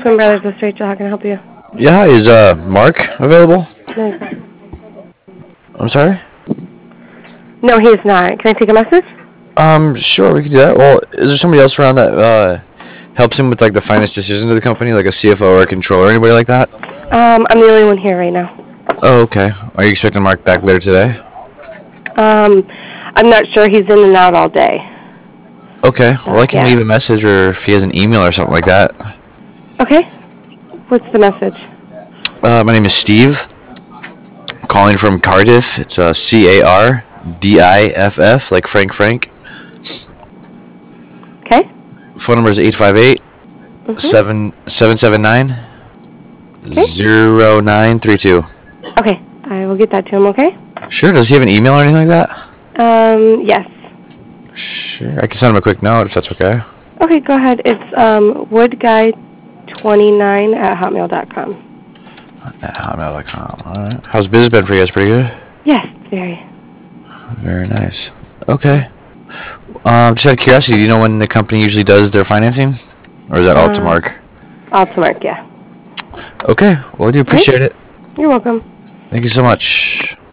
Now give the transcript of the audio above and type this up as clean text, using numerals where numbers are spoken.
Twin Brothers, this is Rachel. How can I help you? Yeah, hi, is Mark available? No, he's not. I'm sorry? No, he is not. Can I take a message? Sure, we can do that. Well, is there somebody else around that helps him with like the finance decisions of the company, like a CFO or a controller, anybody like that? I'm the only one here right now. Oh, okay. Are you expecting Mark back later today? I'm not sure. He's in and out all day. Okay. Well, I can Yeah. leave a message, or if he has an email or something like that. Okay. What's the message? My name is Steve. Calling from Cardiff. It's CARDIFF, like Frank. Okay. Phone number is 858 779 0932. Okay. I will get that to him, okay? Sure. Does he have an email or anything like that? Yes. Sure. I can send him a quick note if that's okay. Okay, go ahead. It's woodguy29@hotmail.com. At hotmail.com. All right. How's business been for you guys? Pretty good? Yes, very. Very nice. Okay. Just out of curiosity, do you know when the company usually does their financing? Or is that all to Mark? All to Mark, yeah. Okay. Well, I do appreciate it. You're welcome. Thank you so much.